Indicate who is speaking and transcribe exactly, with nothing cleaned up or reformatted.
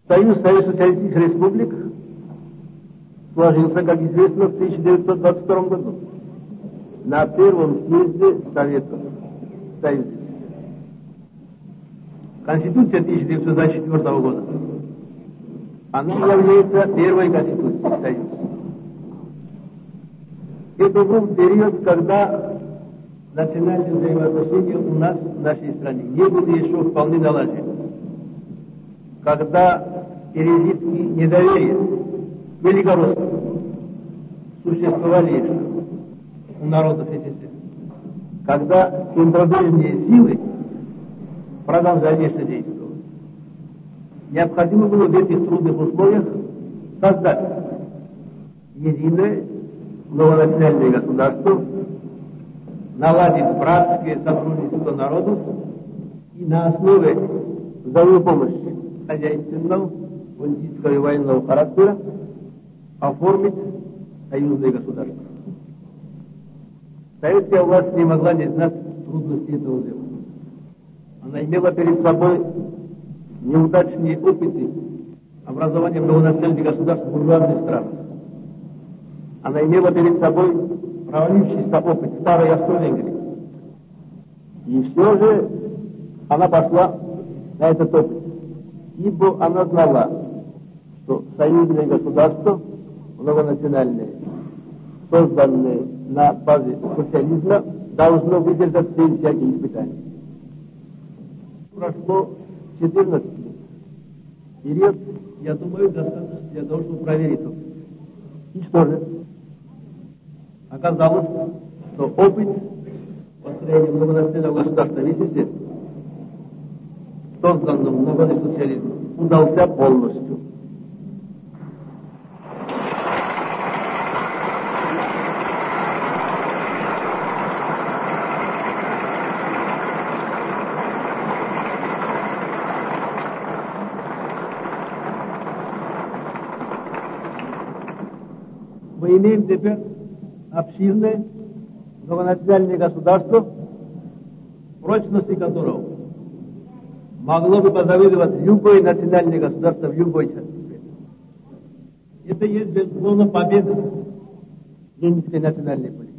Speaker 1: Союз Социалистических Республик сложился, как известно, в тысяча девятьсот двадцать втором году на первом съезде Советов Союза. Конституция тысяча девятьсот двадцать четвёртого года, она является первой конституцией Союза. Это был период, когда национальные взаимоотношения у нас, в нашей стране, не были еще вполне налажены. Когда пережитки недоверия к великорусству существовали еще у народов СССР. Когда центродержные силы продолжали еще действовать. Необходимо было в этих трудных условиях создать единое новонациональное государство, наладить братское сотрудничество народов и на основе взаимопомощи хозяйственного, политического и военного характера оформить союзное государство. Советская власть не могла не знать трудности этого дела. Она имела перед собой неудачные опыты образования многонациональных государств в буржуазных странах. Она имела перед собой провалившийся опыт старой Австро-Венгрии. И все же она пошла на этот опыт, ибо она знала, что союзное государство, многонациональное, созданное на базе социализма, должно выдержать все всякие испытания. Прошло четырнадцать лет. Период, я думаю, достаточно для того, чтобы проверить опыт. И что же? Оказалось, что опыт построения многонационального государства в СССР, созданного на базе социализма, удался полностью. Мы имеем теперь обширное многонациональное государство, прочности которого могло бы позавидовать любое национальное государство в любой части света. Это есть, безусловно, победа ленинской национальной политики.